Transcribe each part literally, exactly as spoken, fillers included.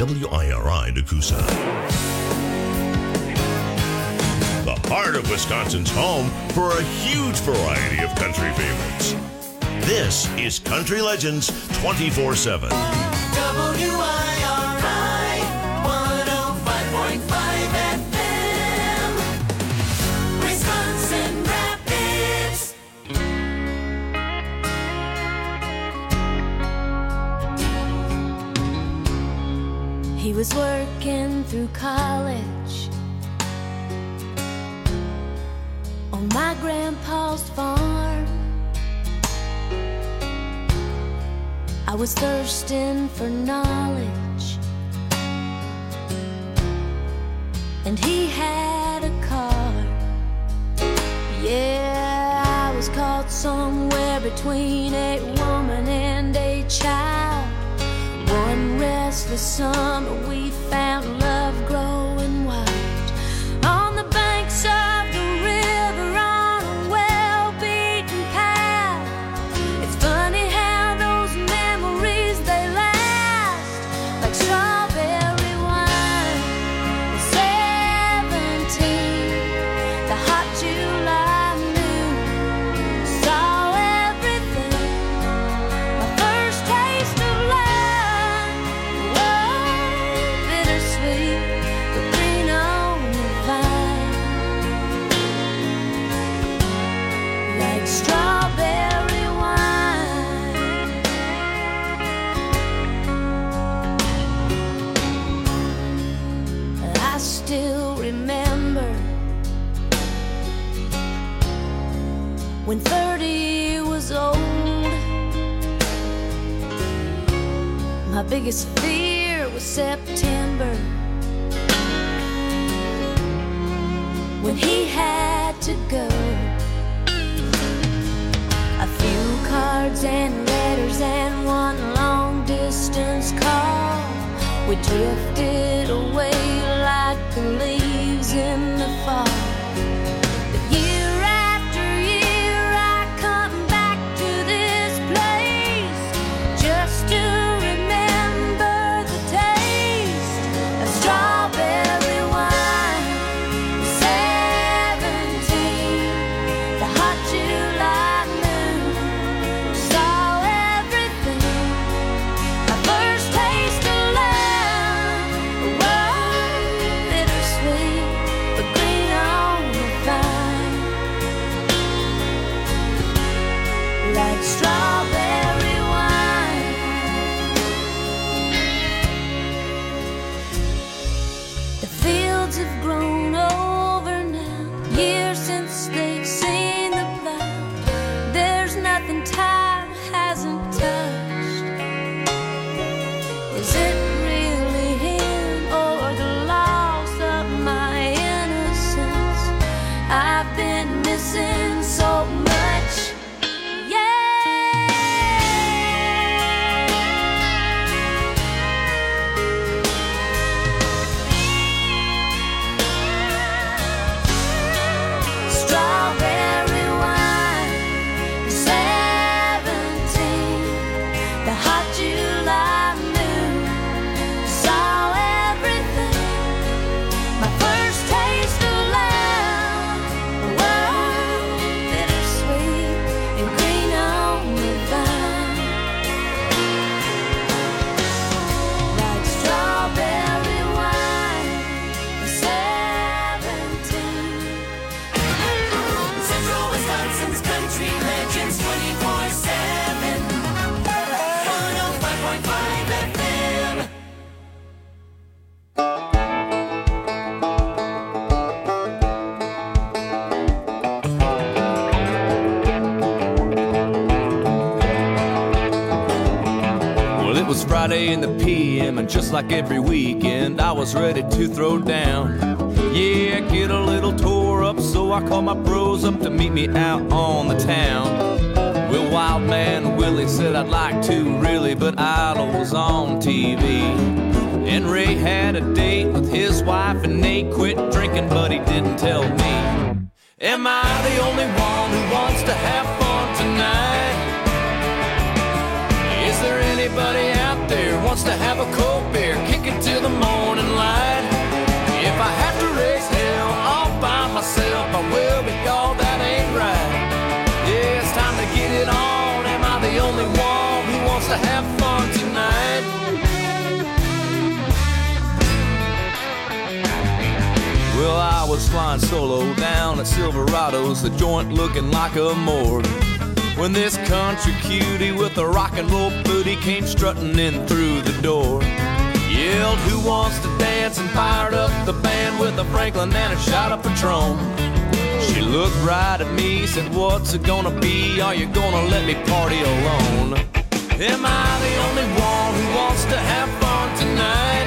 W I R I Nakusa. The heart of Wisconsin's home for a huge variety of country favorites. This is Country Legends twenty-four seven. W I R I one oh five point five F M, Wisconsin Rapids. He was working through college on my grandpa's farm. I was thirsting for knowledge, and he had a car. Yeah, I was caught somewhere between a woman and a child. One restless summer we found love growing wild on the banks of the river on a well-beaten path. It's funny how those memories, they last like strawberry wine. Seventeen, the hot July noon, saw everything. My first taste of love, whoa, bittersweet, but green on the vine, like strawberry wine. I still remember when thirty was old. My biggest fear was September, when he had to go. A few cards and letters and one long distance call. We drifted away like the leaves in the fall. But year after year I come back to this place just to remember the taste of strawberry wine. Seventeen, the hot July moon, saw everything. My first taste of love, whoa, bittersweet, but green on the vine, like strawberry wine. The fields have grown over now, years since they've seen the plow. There's nothing time hasn't touched. Is it really him or the loss of my innocence? I've been missing so much. Strawberry wine, seventeen, the hot July moon, saw everything. My first taste of love, whoa, bittersweet and green on the vine, like strawberry wine, seventeen. Central Wisconsin's Country Legends twenty-four seven, one oh five point five F M. Well, it was Friday in the P M, and just like every weekend, I was ready to throw down. Yeah, get a little tore up, so I called my bros up to meet me out on the town. Well, Wild Man Willie said I'd like to, really, but Idol was on T V. And Ray had a date with his wife, and Nate quit drinking, but he didn't tell me. Am I the only one who wants to have fun tonight? Is there anybody out there who wants to have a cold beer, kick it till well, but y'all, that ain't right. Yeah, it's time to get it on. Am I the only one who wants to have fun tonight? Well, I was flying solo down at Silverado's, the joint looking like a morgue, when this country cutie with a rock and roll booty came strutting in through the door. Yelled, who wants to dance, and fired up the band with a Franklin and a shot of Patron. She looked right at me, said, what's it gonna be? Are you gonna let me party alone? Am I the only one who wants to have fun tonight?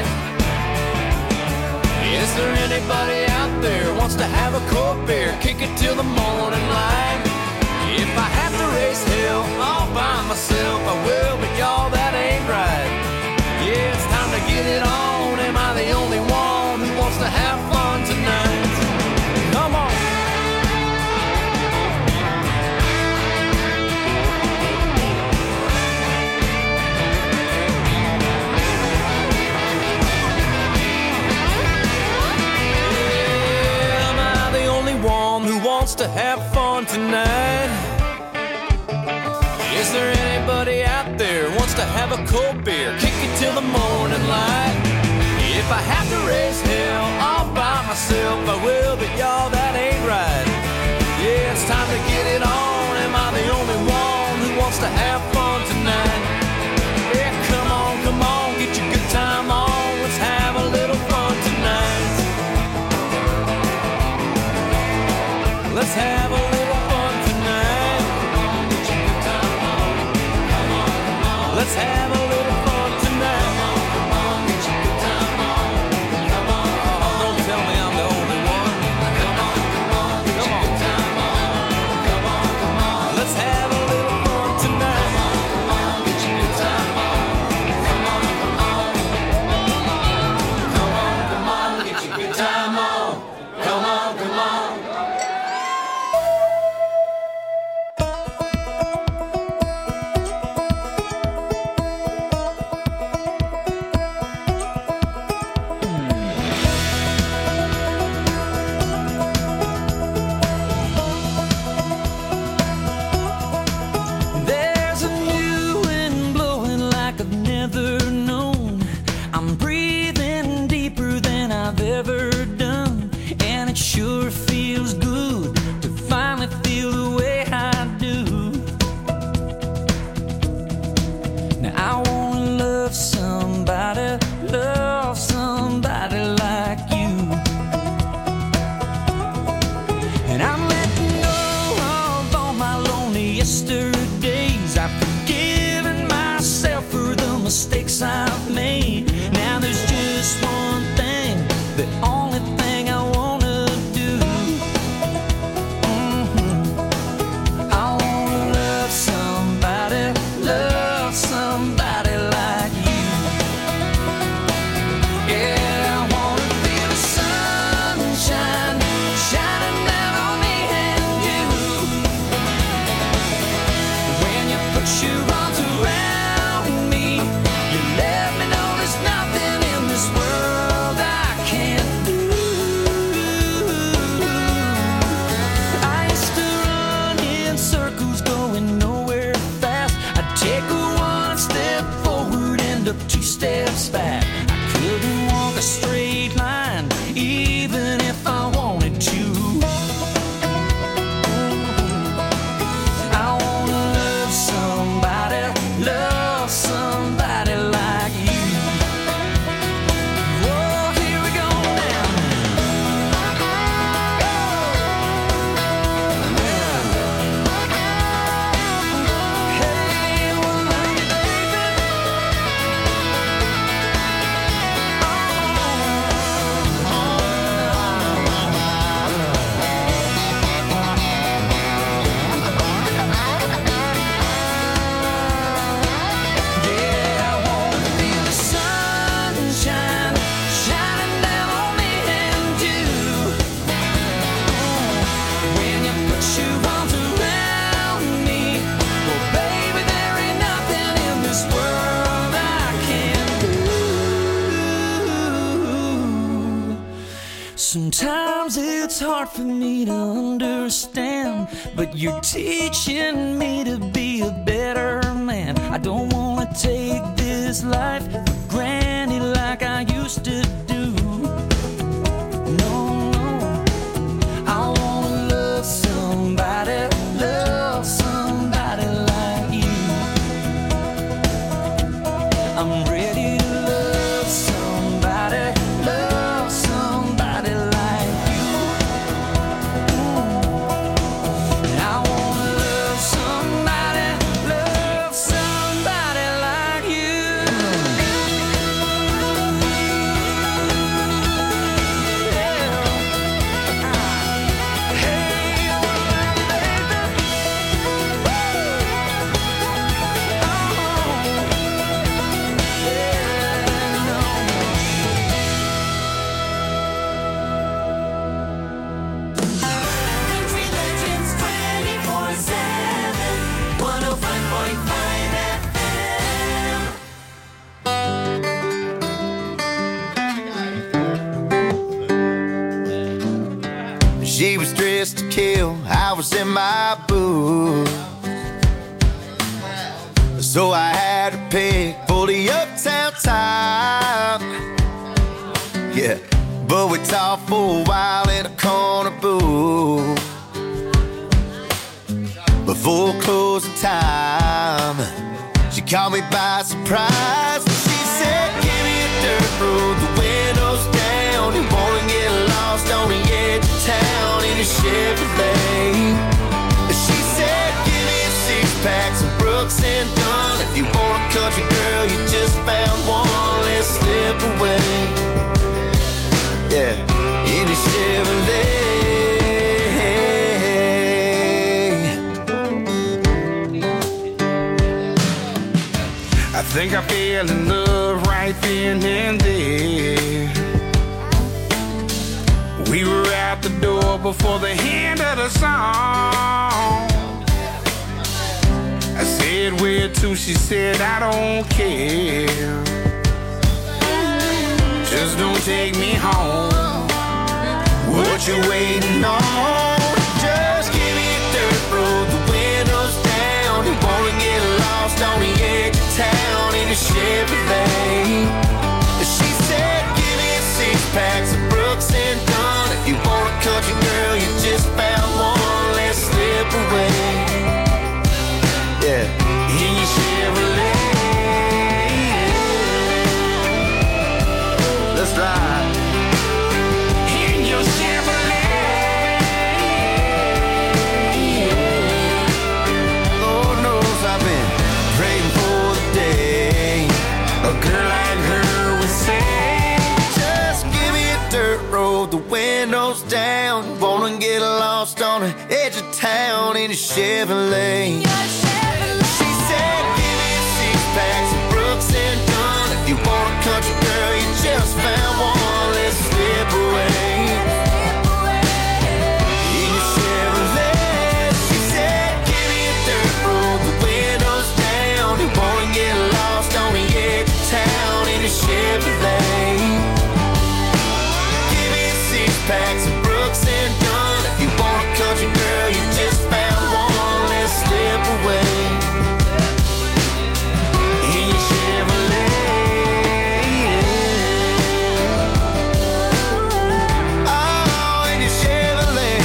Is there anybody out there wants to have a cold beer, kick it till the morning light? If I have to raise hell all by myself, I will, but y'all, that ain't right. Yeah, it's time to get it on. Am I the only one who wants to have fun tonight? Come on. Yeah, am I the only one who wants to have fun tonight? Is there anybody out there wants to have a cold beer, kick it till the morning light? If I have to raise hell all by myself, I will, but y'all, that ain't right. Yeah, it's time to get it on. Am I the only one who wants to have fun tonight? Yeah, come on, come on, get your good time on. Let's have a little fun tonight. Let's have a little fun tonight. Let's have a little fun tonight. Come on, get your good time on. Come on, come on. Don't tell me I'm the only one. Come on, come on, get your good time on. Come on, come on. Let's have a little fun tonight. Come on, come on, get your good time on. Come on, come on. Come on, come on, get your good time on. Come on, come on. Sometimes it's hard for me to understand, but you're teaching me to be a better man. I don't wanna take this life for granted like I used to do. No, no, I wanna love somebody, love somebody like you. I'm ready to love somebody, love somebody like you. And I wanna love somebody, love somebody like you. Country Legends twenty-four seven, one oh five point five F M. She was dressed to kill, I was in my boots. So I had to pick for the uptown time. Yeah, but we talked for a while in a corner booth before closing time. She caught me by surprise. She said, give me a dirt road, the windows down. You wanna get lost on the edge of town in a Chevrolet. She said, give me a six-pack, some Brooks and Dunn. If you want a country girl, you just found one. Let's slip away. Yeah, in a Chevrolet. I think I fell in love right then and there. We were out the door before the end of the song. I said, where to? She said, I don't care. Just don't take me home. What you waiting on? Just give me a dirt road, the windows down. You wanna get lost on the edge of town in a Chevrolet. She said, give me a six-pack, some Brooks and Dunn. If you want a country girl, you just found one. Let's slip away. Yeah, in your Chevrolet. Let's ride. In your Chevrolet. Lord knows I've been praying for the day a girl like her would say, just give me a dirt road, the windows down. Wanna get lost on the edge of town in a Chevrolet. She said, give me a six-pack, some Brooks and Dunn. If you want a country girl, you just found one. Let's slip away. In your Chevrolet. She said, give me a dirt road, the windows down. You wanna get lost on the edge of town in a Chevrolet. Give me a six-pack, some Brooks and Dunn. If you want a country girl, you just found one. Let's slip away. In your Chevrolet. Oh, in your Chevrolet.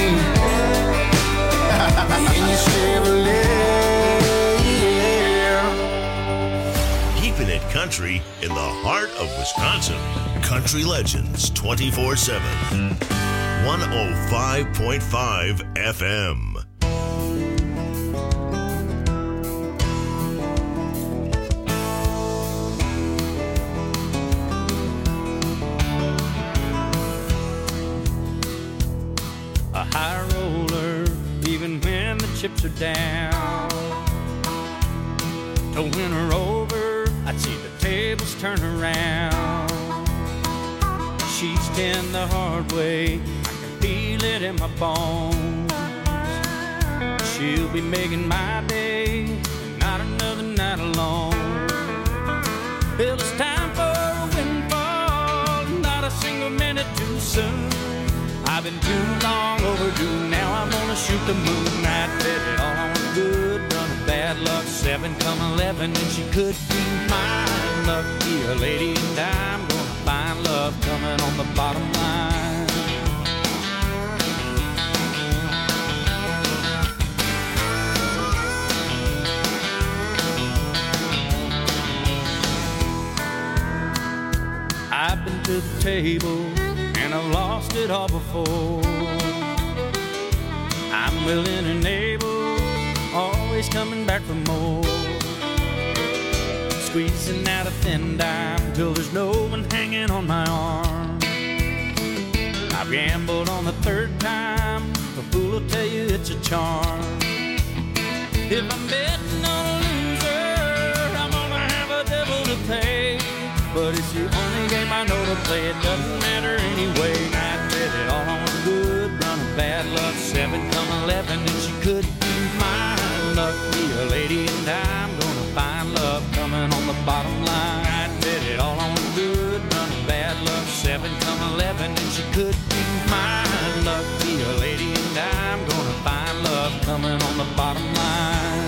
In your Chevrolet, yeah. Keeping it country in the heart of Wisconsin. Country Legends twenty-four seven. one oh five point five F M. A high roller, even when the chips are down. To win her over, I'd see the tables turn around. She's ten the hard way, I can feel it in my bones. She'll be making my day, not another night alone. Well, it's time for a windfall, not a single minute too soon. been too long overdue. Now I'm gonna shoot the moon. I bet it all on a good run of bad luck. Seven come eleven, and she could be mine. Lucky a lady, and I'm gonna find love coming on the bottom line. I've been to the table and I've lost it all before. I'm willing and able, always coming back for more. Squeezing out a thin dime till there's no one hanging on my arm. I've gambled on the third time, a fool will tell you it's a charm. If I'm betting on a loser, I'm gonna have a devil to pay. But it's the only game I know to play, it doesn't matter anyway. I bet it all on a good run of bad luck. Seven come eleven, and she could be mine. Lucky a lady, and I'm gonna find love coming on the bottom line. I bet it all on a good run of bad luck. Seven come eleven, and she could be mine. Lucky a lady, and I'm gonna find love coming on the bottom line.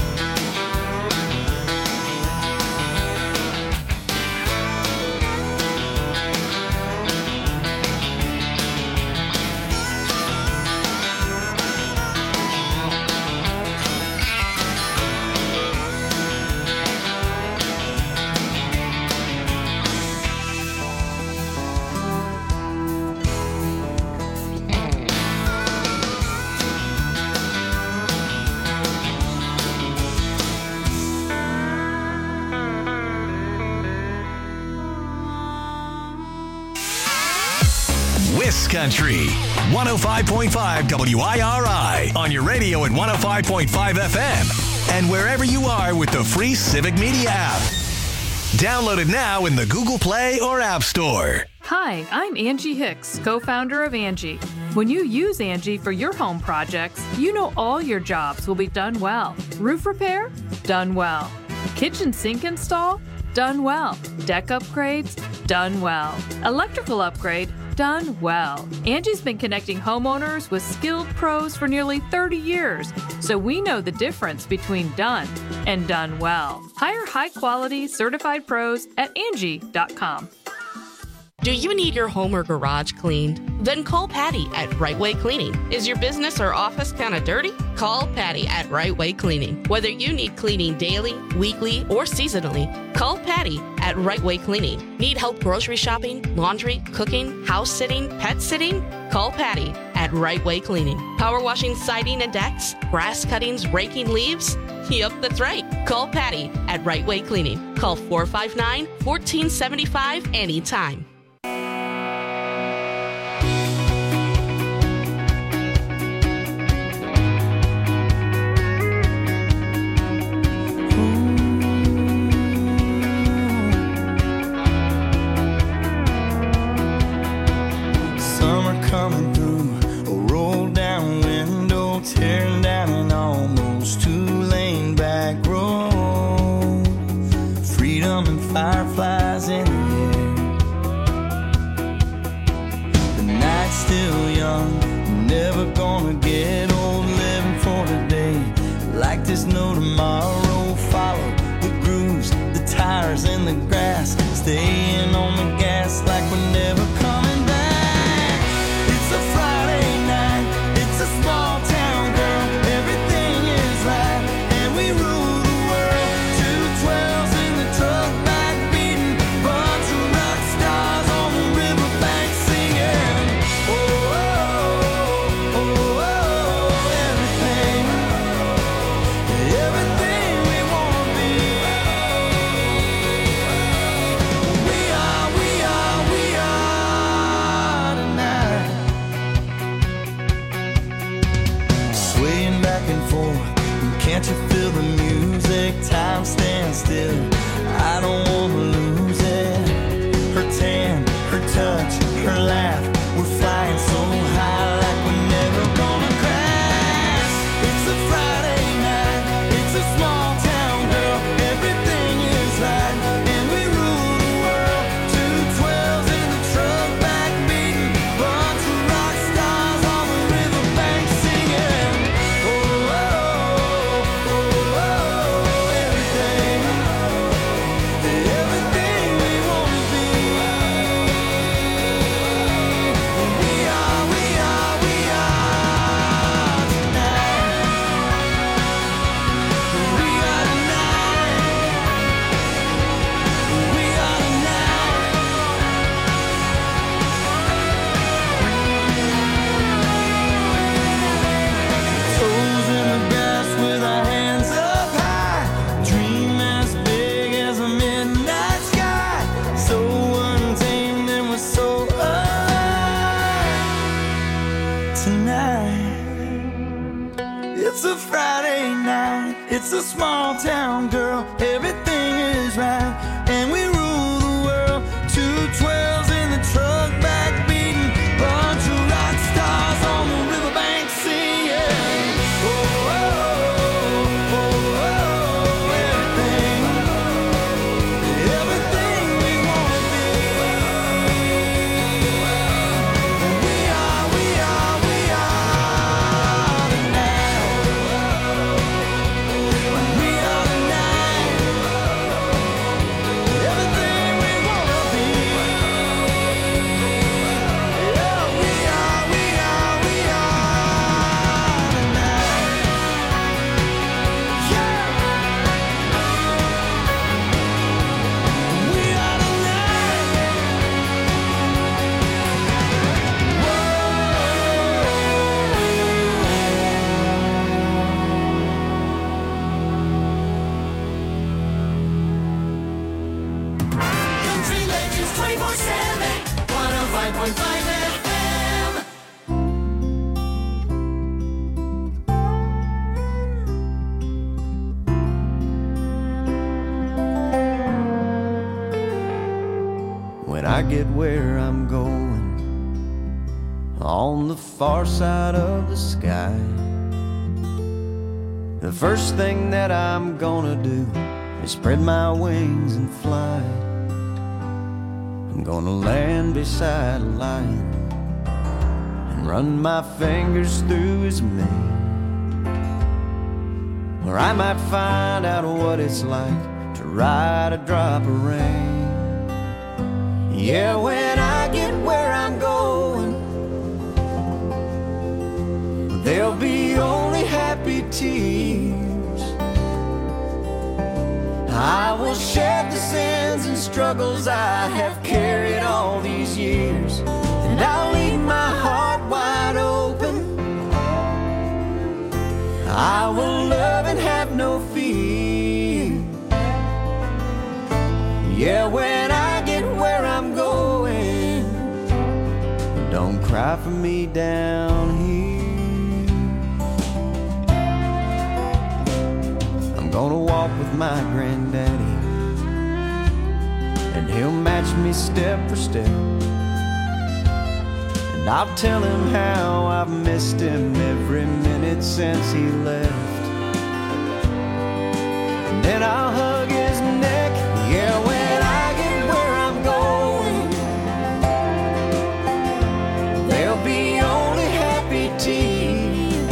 Country one oh five point five W I R I on your radio at one oh five point five F M and wherever you are with the free Civic Media app. Download it now in the Google Play or App Store. Hi, I'm Angie Hicks, co-founder of Angie. When you use Angie for your home projects, you know all your jobs will be done well. Roof repair? Done well. Kitchen sink install? Done well. Deck upgrades? Done well. Electrical upgrade? Done well. Angie's been connecting homeowners with skilled pros for nearly thirty years, so we know the difference between done and done well. Hire high-quality certified pros at Angie dot com. Do you need your home or garage cleaned? Then call Patty at Right Way Cleaning. Is your business or office kind of dirty? Call Patty at Right Way Cleaning. Whether you need cleaning daily, weekly, or seasonally, call Patty at Right Way Cleaning. Need help grocery shopping, laundry, cooking, house sitting, pet sitting? Call Patty at Right Way Cleaning. Power washing siding and decks, grass cuttings, raking leaves? Yep, that's right. Call Patty at Right Way Cleaning. Call four five nine, one four seven five anytime. Coming through a roll down window, tearing down an almost two-lane back road. Freedom and fireflies in the air. The night's still young, never gonna get old. Living for today, like there's no tomorrow. Follow the grooves, the tires in the grass, staying on the gas like we're never coming back. It's a Friday night, it's a small town, girl, everything is right, and we rule the world. Two twelves in the truck back beating, bunch of rock stars on the riverbank singing. Oh, oh, oh, oh, everything, everything we wanna be. We are, we are, we are tonight. Swaying back and forth, can't you feel the music? Time stands still, I don't wanna lose it. Her tan, her touch, her laugh, we're flying so high like we're never gonna crash. It's a Friday night, it's a small town, girl, everything is right, and we rule the world. Two twelves in the truck back beating, bunch of rock stars. It's a Friday night, it's a small town girl, everything is right, and we rule the world. Two twelves in the truck, back beating, bunch of rock stars on the riverbank singing. Oh, oh, oh, oh, oh, everything, everything we wanna be. We are, we are, we are the night. We are the night. Everything we wanna be. Yeah, we are, we are, we are the night. Yeah. We are the Country Legends twenty-four seven, one oh five point five F M. When I get where I'm going, on the far side of the sky, the first thing that I'm gonna do is spread my wings and fly. I'm gonna land beside a lion and run my fingers through his mane, where I might find out what it's like to ride a drop of rain. Yeah, when I get where I'm going, there'll be only happy tears. I will shed the sins and struggles I have carried all these years, and I'll leave my heart wide open. I will love and have no fear. Yeah, when I get where I'm going, don't cry for me down here. I'm gonna walk with my granddaddy, and he'll match me step for step, and I'll tell him how I've missed him every minute since he left. And then I'll hug his neck. Yeah, when I get where I'm going, there'll be only happy tears.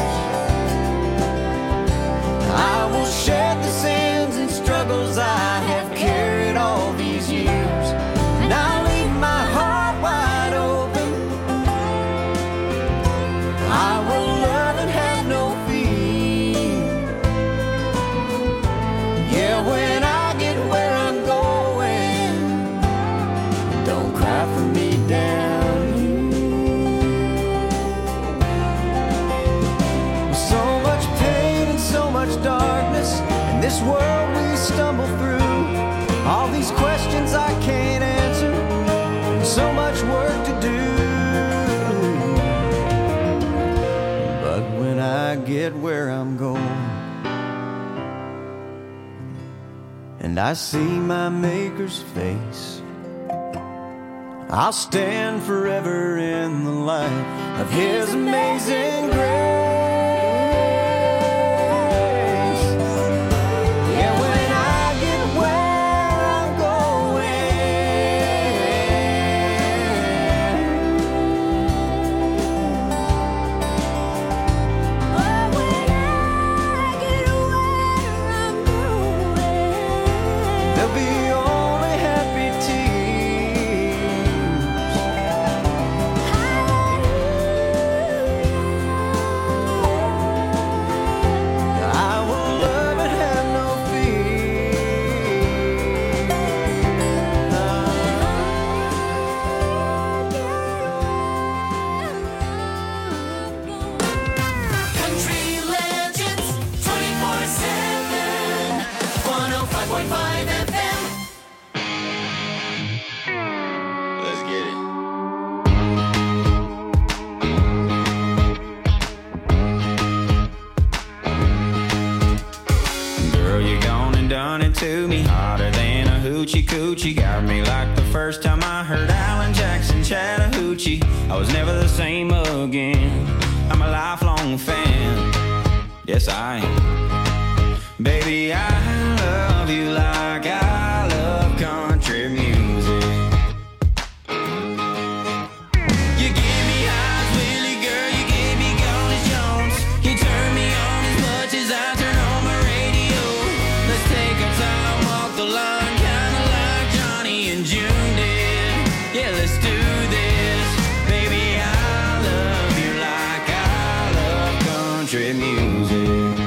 I will shed the sins and struggles I have carried all these years, and I'll leave my heart wide open. I will love and have no fear. Yeah, when I get where I'm going, don't cry for me down here. With so much pain and so much darkness in this world we stumble through, all these questions I can't answer, and so much work to do. But when I get where I'm going, and I see my Maker's face, I'll stand forever in the light of His amazing grace. Yeah, when I get where I'm there'll be only happy tears. to me, hotter than a hoochie coochie. Got me like the first time I heard Alan Jackson Chattahoochee. I was never the same again. I'm a lifelong fan. Yes, I am. Baby, I love you like I love country music. You give me highs, Willie, girl, you give me Golden Jones. You turn me on as much as I turn on my radio. Let's take our time, walk the line, kinda like Johnny and June did. Yeah, let's do this. Baby, I love you like I love country music.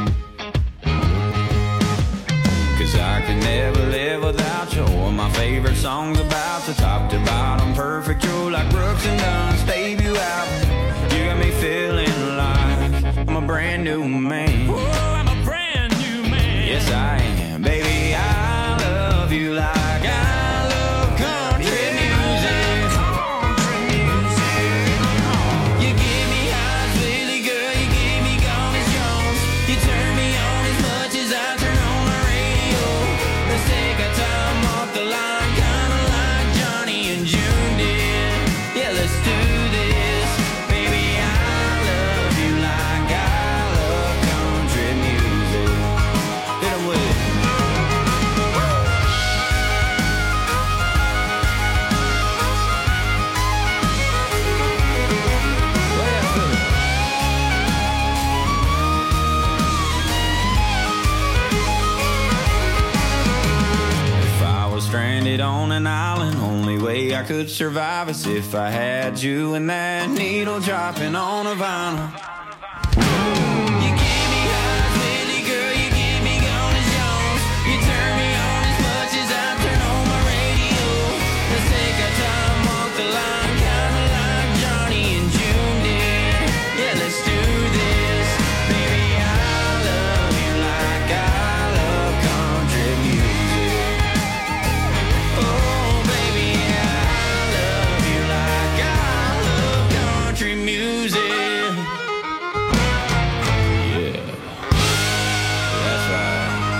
I could never live without you. All my favorite songs about the top to bottom, perfect. You're like Brooks and Dunn's debut album. You got me feeling like I'm a brand new man. Oh, I'm a brand new man. Yes, I am. Baby, I love you like I love country music. Country music. You give me highs, Willie, girl, you give me Golden Jones. You turn me on as much as I turn on my radio. Let's take our time off the line, kinda like Johnny and June did. Yeah, let's do this. Baby, I love you like I love country music. Hit 'em with it. Stranded on an island, only way I could survive is if I had you and that needle dropping on a vinyl. You give me highs, Willie, girl, you give me Golden Jones. You turn me on as much as I turn on my radio. Let's take our time, walk the line, kinda like Johnny and June did. Yeah, let's do this. Baby, I love you like I love country music. Oh, baby, I love you like I love country music. Yeah, that's right.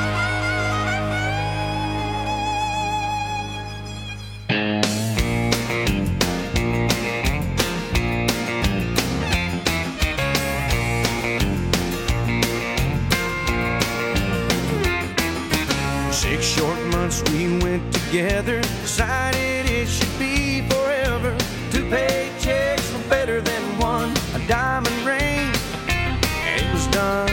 Six short months we went together, decided it should be forever. Two paychecks were better than one, a diamond ring, and it was done.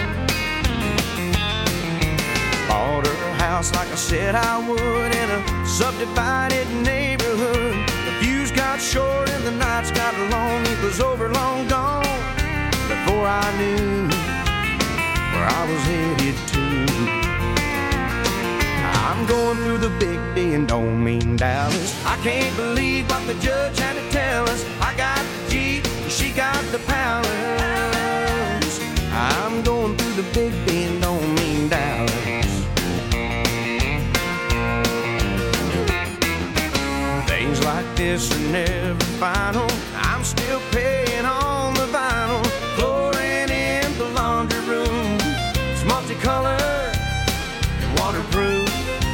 Bought her a house like I said I would in a subdivided neighborhood. The fuse got short and the nights got long, it was over long gone before I knew where I was headed to. I'm going through the big D and don't mean Dallas. I can't believe what the judge had to tell us. I got the Jeep, she got the Palace. I'm going through the big D and don't mean Dallas. Things like this are never final. I'm still paying on the vinyl. Flooring in the laundry room, it's multicolored and waterproof.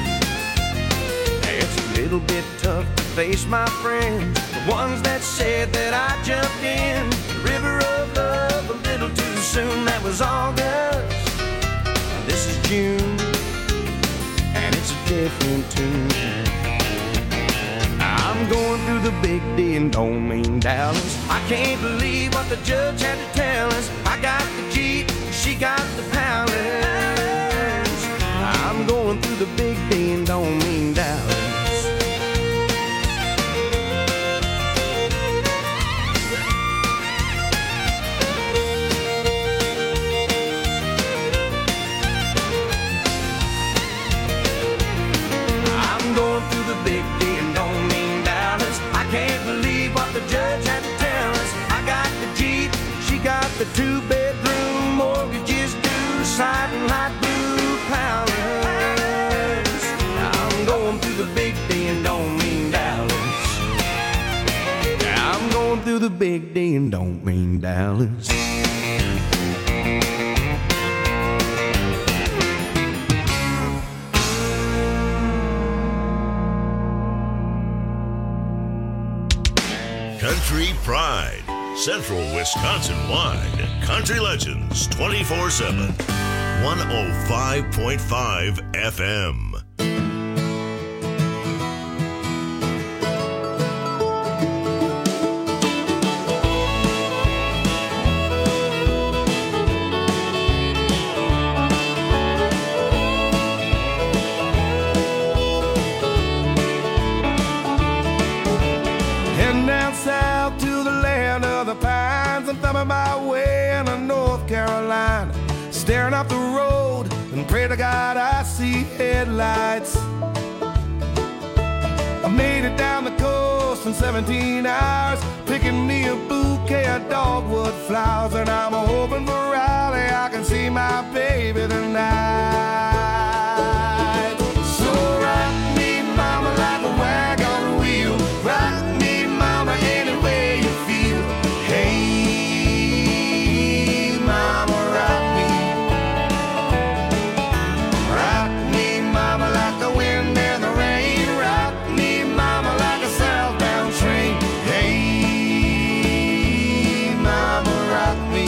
Little bit tough to face my friends, the ones that said that I jumped in the river of love a little too soon. That was August, this is June, and it's a different tune. I'm going through the big D and don't mean Dallas. I can't believe what the judge had to tell us. I got the Jeep, she got the Palace. I'm going through the big D and don't mean Dallas. Big D and don't mean Dallas. I can't believe what the judge had to tell us. I got the Jeep, she got the two-bedroom, mortgages due, siding light blue Palace. I'm going through the big D and don't mean Dallas. I'm going through the big D and don't mean Dallas. Central Wisconsin-wide. Country Legends twenty-four seven. one oh five point five F M. Heading down south to the land of the pines. I'm thumbing my way into North Carolina, staring up the road and pray to God I see headlights. I made it down the coast in seventeen hours, picking me a bouquet of dogwood flowers, and I'm hoping for Raleigh I can see my baby tonight. So rock me, mama, like a wagon wheel. Rock me, mama, any way you feel. Hey, mama, rock me. Rock me, mama, like the wind and the rain. Rock me, mama, like a southbound train. Hey, mama, rock me.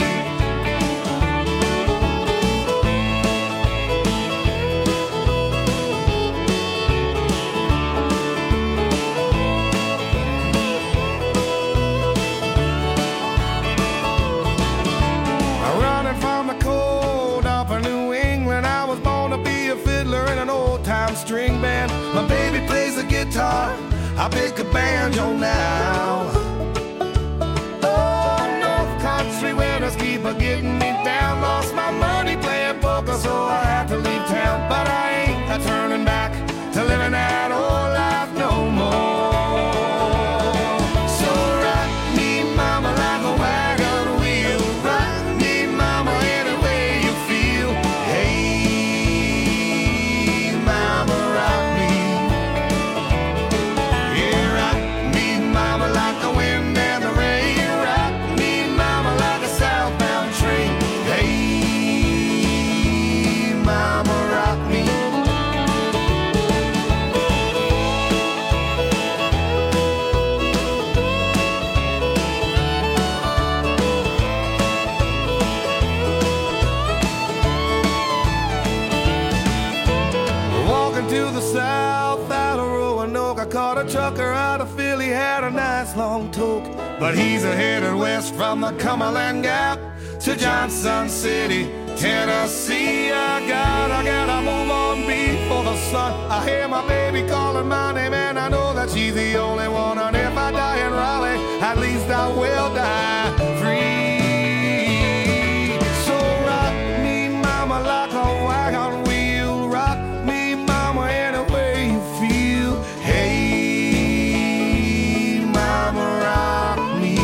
I'm running from the cold up in New England. I was born to be a fiddler in an old-time string band. My baby plays the guitar, I pick a banjo now. Oh, North Country winters keep a getting me down. Lost my money playing poker, so I had to leave town. But I ain't a turning back to living that old life no more. So rock me, mama, like a wagon wheel. Rock me, mama, any way you feel. Hey, mama, rock me. Yeah, rock me, mama, like the wind and the rain. Rock me, mama, like a southbound train. Hey, mama, rock me. Walking to the south out of Roanoke, I caught a trucker out of Philly, had a nice long toke. But he's a headed west from the Cumberland Gap to Johnson City, Tennessee. I gotta, gotta move on before the sun. I hear my baby calling my name, and I know that she's the only one. And if I die in Raleigh, at least I will die free. So rock me, mama, like a wagon wheel. Rock me, mama, any way you feel. Hey, mama, rock me.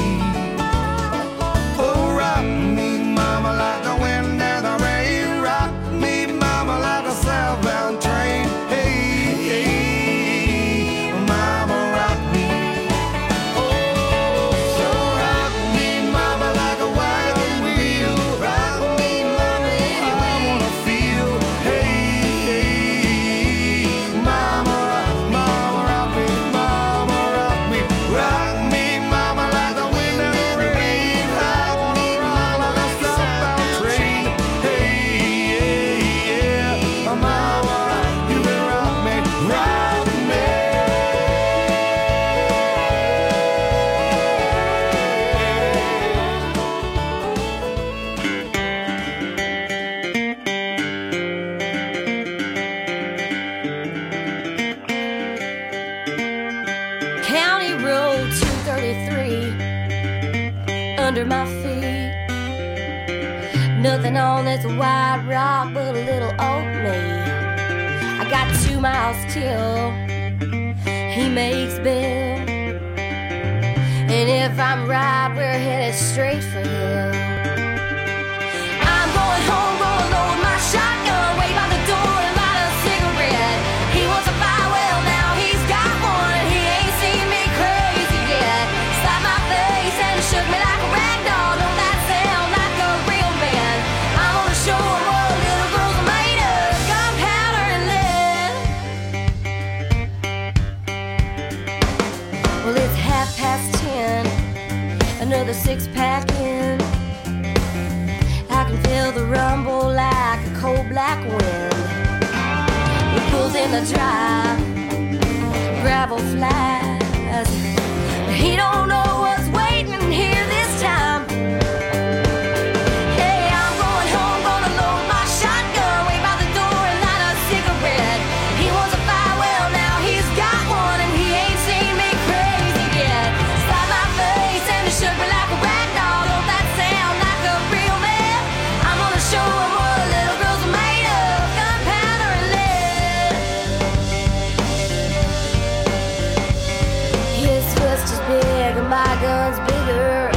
Oh, rock me, mama, like the wind and the rain. Rock me, mama, like a southbound train. Hey, hey, mama, rock me. Oh, so rock me, mama, like a wagon wheel. Rock me, mama, any way I wanna feel. Hey, hey, mama, rock, mama, rock me, mama, rock me. Rock me, mama, like the wind and the rain. Rock me, mama, like a southbound train. Hey, yeah, yeah, mama, you can rock me, rock me. County Road two thirty-three under my feet. Nothing on this white rock but a little old me. I got two miles till he makes Bill. And if I'm right, we're headed straight for him. I'm going home, gonna load my shotgun, wait by the door and light a cigarette. He wants a fire, well now he's got one. He ain't seen me crazy yet. Slapped my face and shook me like a rag doll. Don't that sound like a real man? I'm gonna show him what little girls are made of. Gunpowder and lead. Well, it's half past ten. Another six-pack in. I can feel the rumble like a cold black wind. He pulls in the drive, gravel flies. He don't know what's waiting here this time. Hey, I'm going home, gonna load my shotgun, wait by the door and light a cigarette. He wants a fire, well now he's got one, and he ain't seen me crazy yet. Slap my face and he shook me like a rag doll. Don't that sound like a real man? I'm gonna show him what little girls are made of, gunpowder and lead. His fist is big and my gun's bigger.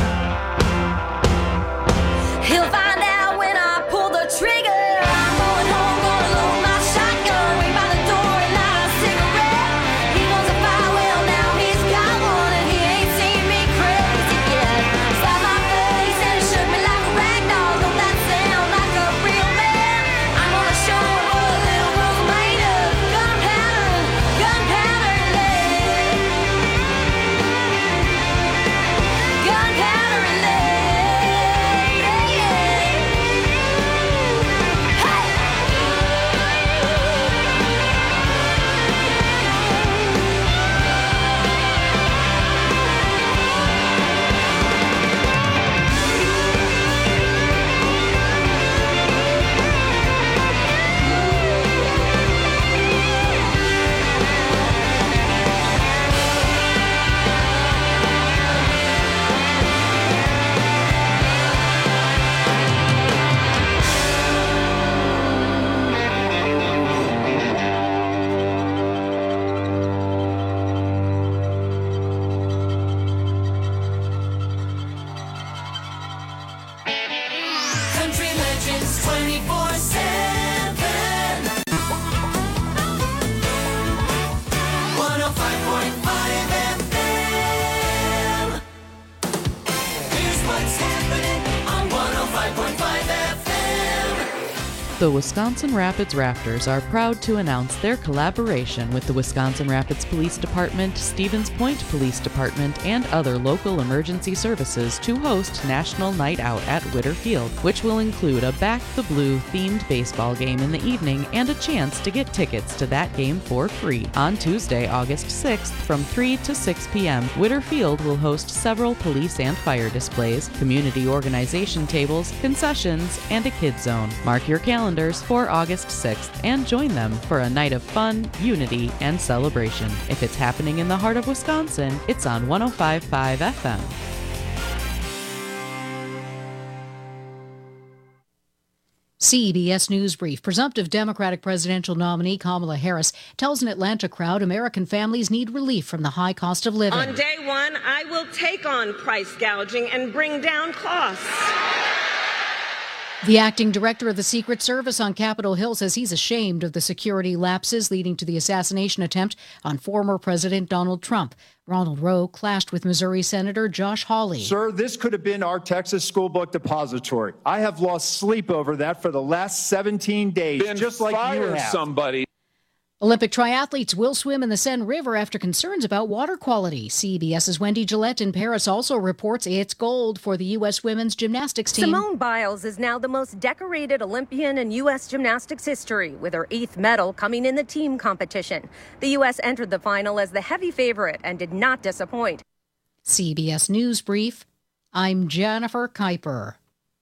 He'll find out when I pull the trigger. I'm going home, gonna load my shotgun, wait by the door and light a cigarette. He wants a fire, well now he's got one, and he ain't seen me crazy yet. Slap my face and he shook me like a rag doll. Don't that sound like a real man? I'm gonna show him what little girls are made of, gunpowder, gunpowder and lead. Gunpowder and lead. Country Legends twenty-four seven. one oh five point five F M. Here's what's happening on one oh five point five F M. The Wisconsin Rapids Raptors are proud to announce their collaboration with the Wisconsin Rapids Police Department, Stevens Point Police Department, and other local emergency services to host National Night Out at Witter Field, which will include a Back the Blue themed baseball game in the evening and a chance to get tickets to that game for free. On Tuesday, August sixth, from three to six p.m., Witter Field will host several police and fire displays, community organization tables, concessions, and a kid zone. Mark your calendars for August sixth and join them for a night of fun, unity, and celebration. If it's happening in the heart of Wisconsin, it's on one oh five point five F M. C B S News Brief. Presumptive Democratic presidential nominee Kamala Harris tells an Atlanta crowd American families need relief from the high cost of living. On day one, I will take on price gouging and bring down costs. The acting director of the Secret Service on Capitol Hill says he's ashamed of the security lapses leading to the assassination attempt on former President Donald Trump. Ronald Rowe clashed with Missouri Senator Josh Hawley. Sir, this could have been our Texas school book depository. I have lost sleep over that for the last seventeen days, Then just like you fire have. somebody. Olympic triathletes will swim in the Seine River after concerns about water quality. CBS's Wendy Gillette in Paris also reports it's gold for the U S women's gymnastics team. Simone Biles is now the most decorated Olympian in U S gymnastics history, with her eighth medal coming in the team competition. The U S entered the final as the heavy favorite and did not disappoint. C B S News Brief. I'm Jennifer Kuiper.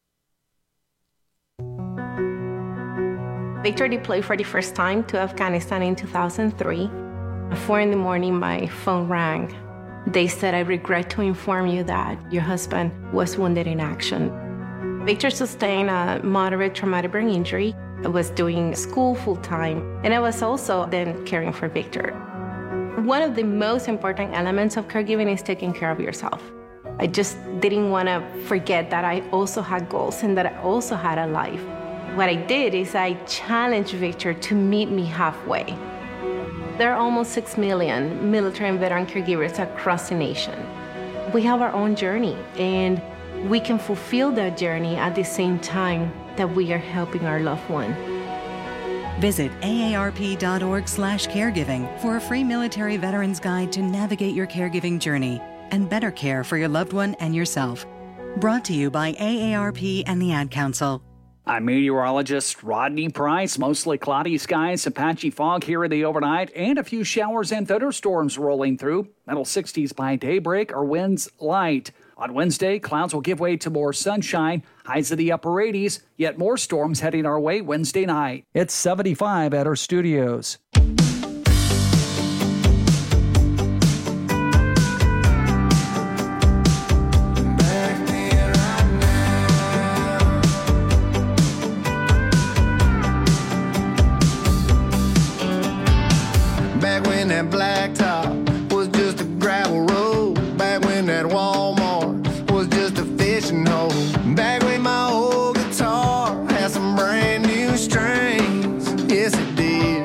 Victor deployed for the first time to Afghanistan in two thousand three. At four in the morning, my phone rang. They said, "I regret to inform you that your husband was wounded in action." Victor sustained a moderate traumatic brain injury. I was doing school full-time, and I was also then caring for Victor. One of the most important elements of caregiving is taking care of yourself. I just didn't want to forget that I also had goals and that I also had a life. What I did is I challenged Victor to meet me halfway. There are almost six million military and veteran caregivers across the nation. We have our own journey, and we can fulfill that journey at the same time that we are helping our loved one. Visit A A R P dot org slash caregiving for a free military veterans guide to navigate your caregiving journey and better care for your loved one and yourself. Brought to you by A A R P and the Ad Council. I'm meteorologist Rodney Price. Mostly cloudy skies, some patchy fog here in the overnight, and a few showers and thunderstorms rolling through. Middle sixties by daybreak, our winds light. On Wednesday, clouds will give way to more sunshine, highs of the upper eighties, yet more storms heading our way Wednesday night. It's seventy-five at our studios. Back when that blacktop was just a gravel road. Back when that Walmart was just a fishing hole. Back when my old guitar had some brand new strings. Yes, it did.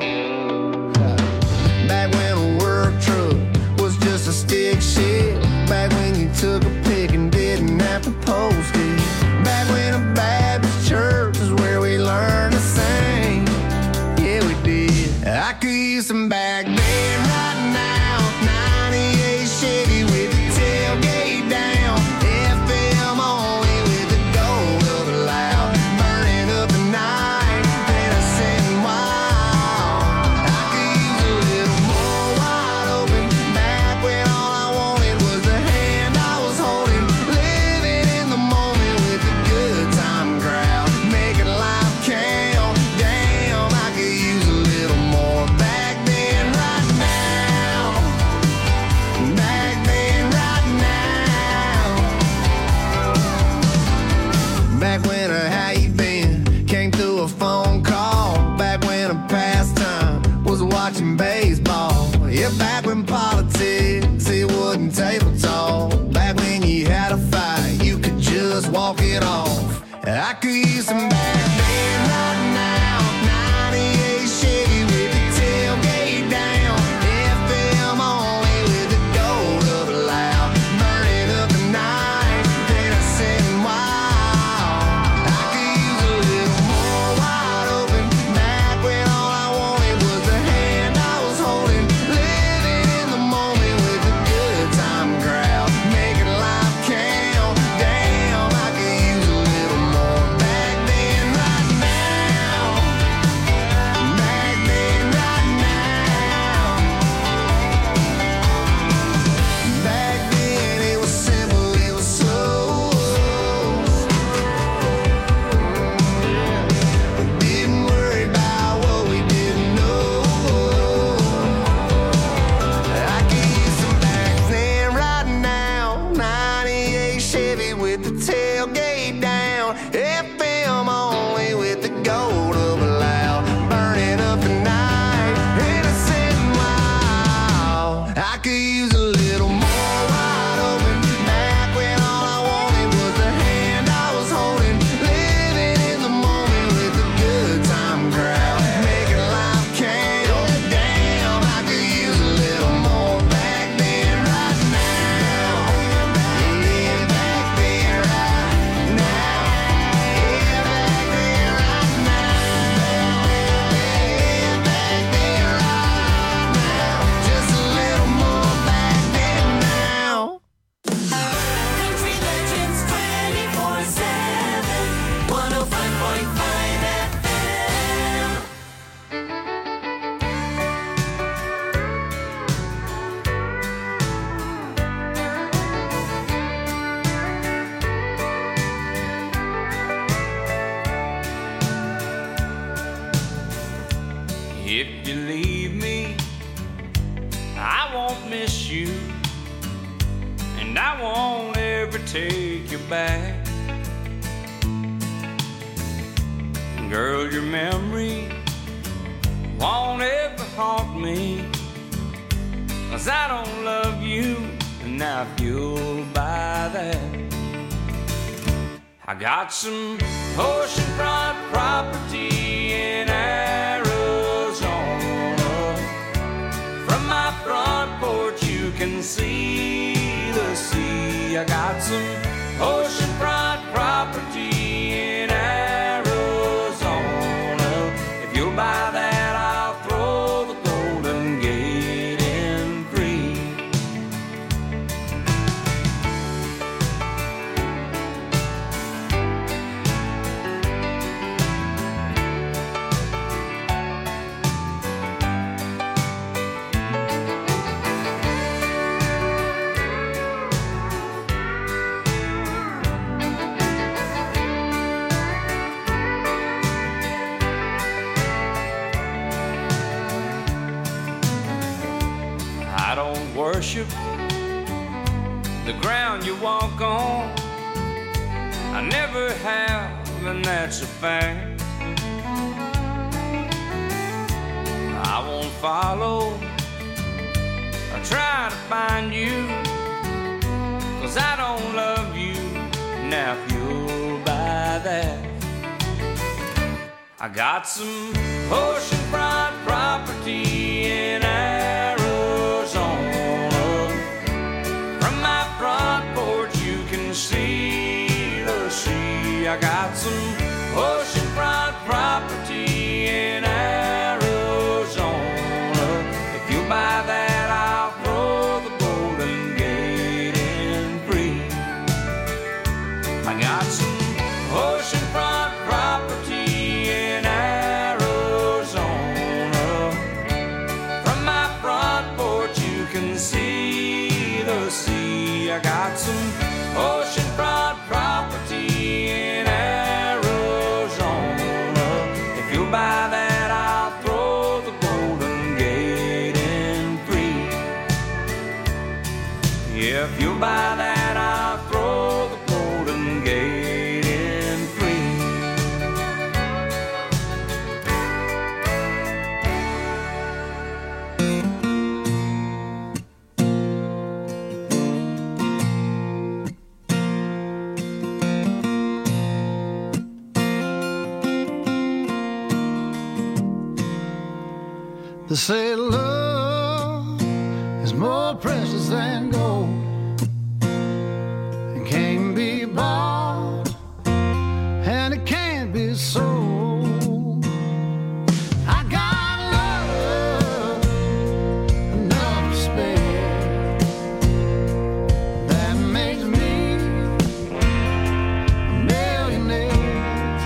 Back when a work truck was just a stick shift. Back when you took a pick and didn't have to post it. Back when a Baptist church was where we learned to sing. Yeah, we did. I could use some back then right now. ninety-eight Chevy with the tailgate down. F M only with the gold of a loud. Burning up the night, then I sitting wild. I could use a little more wide open. Back when all I wanted was the hand I was holding. Living in the moment with the good time crowd. Making life count. Damn, I could use a little more back then right now. Back then right now. Back when a how you been came through a phone call. Back when a pastime was watching baseball. Yeah, back when politics it wasn't table talk. Back when you had a fight you could just walk it off. I could use some back then right now. ninety-eight Chevy with the tailgate down. F M only with the gold of a loud. Burning up the night, then I sitting wild. I could use a little more wide open. Back when all I wanted was the hand I was holding. Living in the moment with the good time crowd. Making life count. Damn, I could use a little more back then right now. Back then right now. Back then it was simple, it was slow. We didn't worry about what we didn't know. I could use some back then right now. ninety-eight Chevy with the tailgate down. F M only with the gold of a loud. Burning up the night, and I sitting wild. I could use a little more wide open. Back when all I wanted was the hand I was holding. Living in the moment with the good time crowd. Making life count. Damn, I could use a little more back then right now. Yeah, back then right now. Yeah, back then right now. Yeah, back then right now. Just a little more back then now. Country Legends twenty-four seven, one oh five point five F M. If you leave me, I won't miss you, and I won't ever take you back. Girl, your memory won't ever haunt me, 'cause I don't love you, and now you'll buy that. I got some oceanfront property in Arizona. From my front porch you can see the sea. I got some oceanfront property in Arizona. If you'll buy that, I'll throw the Golden Gate in free. worship the ground you walk on. I never have, and that's a fact. I won't follow or try to find you, 'cause I don't love you. Now if you'll buy that, I got some oceanfront property in Arizona. From my front porch you can see the sea. I got some oceanfront property in Arizona. If you buy that, I'll throw the Golden Gate in free. I got some oceanfront property in Arizona. From my front porch you can see the sea. I got some oceanfront property in Arizona. If you buy that, I'll throw the Golden Gate in free. Yeah, if you buy that, I'll throw the Golden Gate in free. They say love is more precious than gold. It can't be bought and it can't be sold. I got love enough to spare. That makes me a millionaire.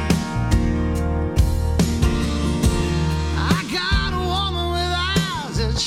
I got a woman with eyes that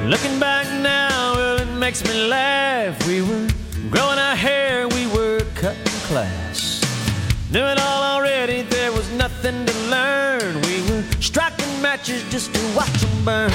Looking back now, well, it makes me laugh. We were growing our hair, we were cutting class. Knew it all already, there was nothing to learn. We were striking matches just to watch them burn.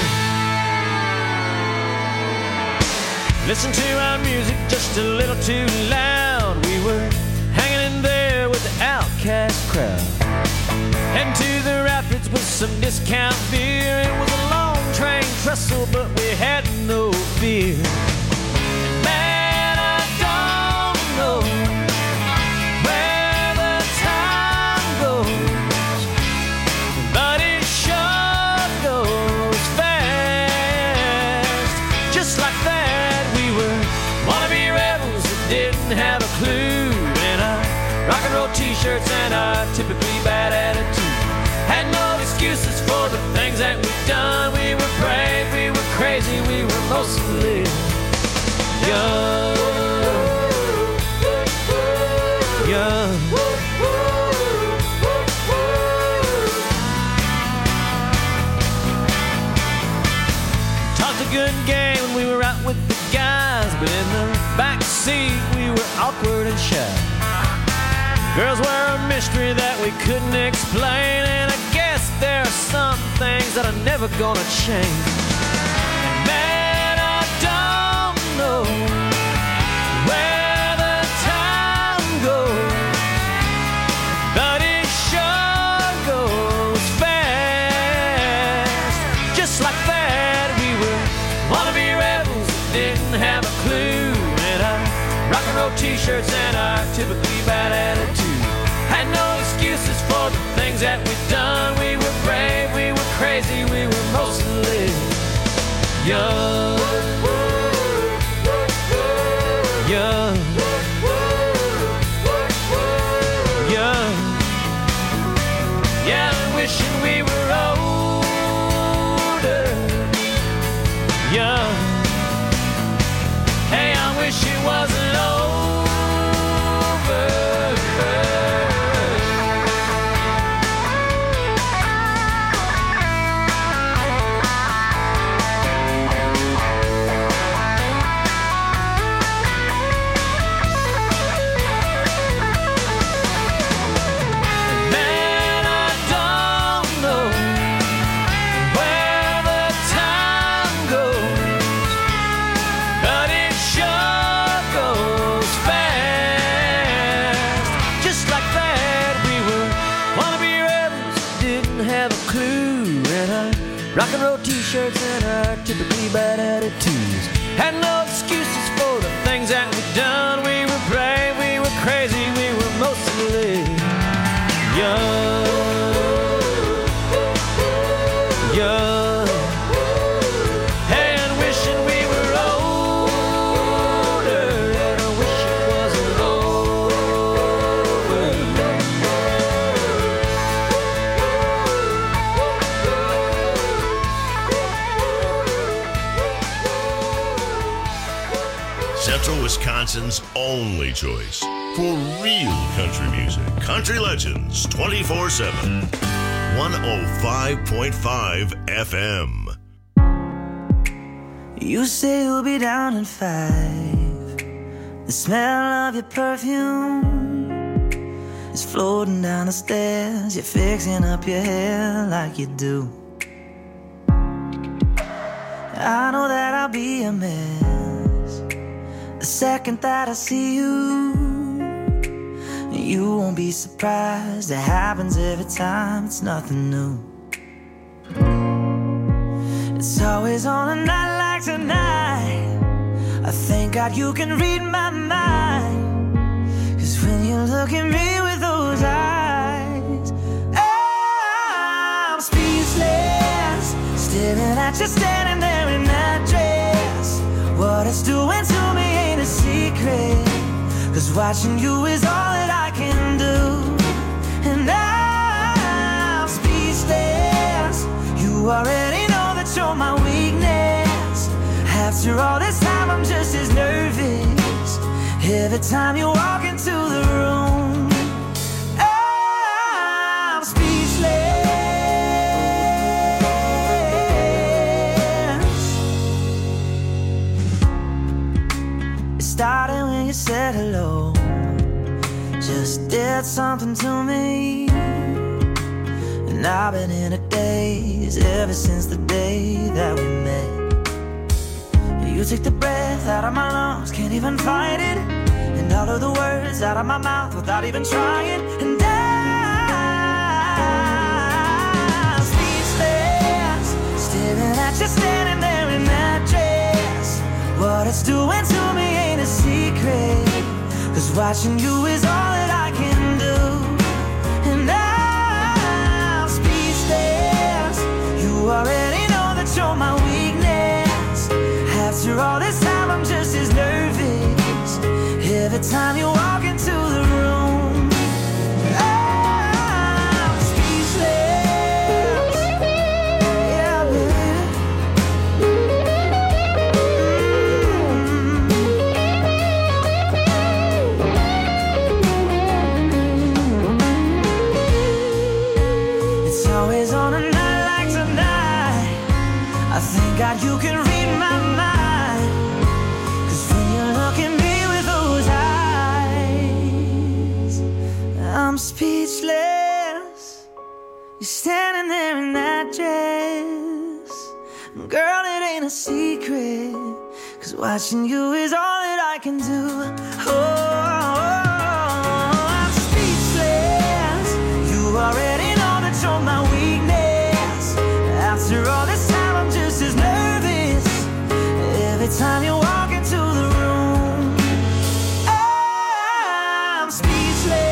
Listen to our music just a little too loud. We were hanging in there with the outcast crowd. Heading to the rapids with some discount beer. It was a long train trestle, but we had no fear. And man, I don't know where the time goes, but it sure goes fast. Just like that, we were wannabe rebels that didn't have a clue. And our rock and roll t-shirts and our typically bad attitude had no excuses for the things that we've done. We were brave, we were crazy, we were mostly young. Young. Talked a good game when we were out with the guys, but in the back seat we were awkward and shy. Girls were a mystery that we couldn't explain, and I guess there are some things that are never gonna change. And man, I don't know where the time goes, but it sure goes fast. Just like that, we were wannabe rebels that didn't have a clue. And our rock and roll t-shirts and our typically bad attitude had no excuses for the things that we've done. We were brave, we were crazy, we were mostly young. Young. Young. Yeah, I'm wishing we were older. Young. Hey, I wish it wasn't over. Rock and roll t-shirts and our typically bad attitudes had no excuses for the things that we've done. We were brave, we were crazy, we were mostly young. Young. Hey, and wishing we were older, and I wish it wasn't over. Central Wisconsin's only choice for real country music. Country Legends twenty-four seven. one oh five point five F M. You say you'll be down in five. The smell of your perfume is floating down the stairs. You're fixing up your hair like you do. I know that I'll be a mess the second that I see you. You won't be surprised, it happens every time, it's nothing new. It's always on a night like tonight. I thank God you can read my mind, 'cause when you look at me with those eyes, I'm speechless, staring at you standing there in that dress. What it's doing to me ain't a secret, 'cause watching you is all that I can do. And I'm speechless, you already know that you're my weakness. After all this time I'm just as nervous every time you walk into the room. I'm speechless. something to me. And I've been in a daze ever since the day that we met. You take the breath out of my lungs, can't even fight it. And all of the words out of my mouth without even trying. And I'm speechless, staring at you standing there in that dress. What it's doing to me ain't a secret, 'cause watching you is all that I can do. And I'm speechless, you already know that you're my weakness. After all this time I'm just as nervous every time you walk into the room. I'm speechless. Yeah, baby. Mm-hmm. It's always on a night like tonight I thank God you can read my mind. I'm speechless. You're standing there in that dress. Girl, it ain't a secret, 'cause watching you is all that I can do. Oh, I'm speechless. You already know that you're my weakness. After all this time, I'm just as nervous every time you walk into the room. I'm speechless.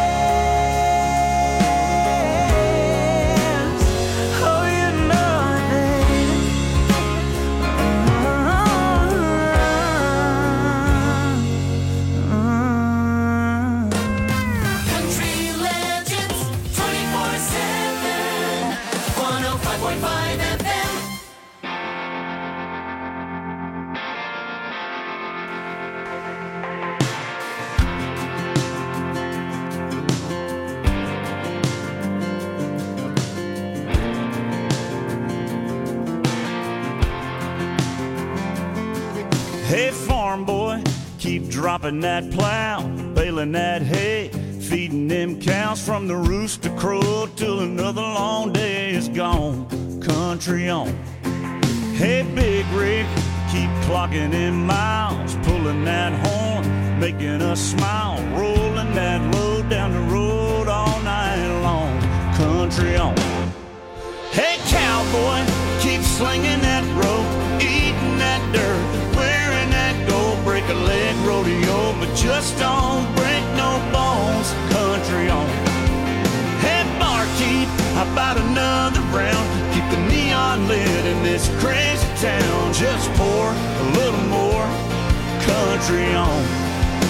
Hey, farm boy, keep dropping that plow, baling that hay, feeding them cows from the rooster crow till another long day is gone. Country on. Hey, big rig, keep clocking in miles, pulling that horn, making us smile, rolling that load down the road all night long. Country on. Hey, cowboy, keep slinging that rope, eating that dirt, wearing that gold, break a leg rodeo, but just don't break no bones. Country on. Hey, barkeep, how about another round? Keep the neon lit in this crazy town. Just pour a little more. Country on.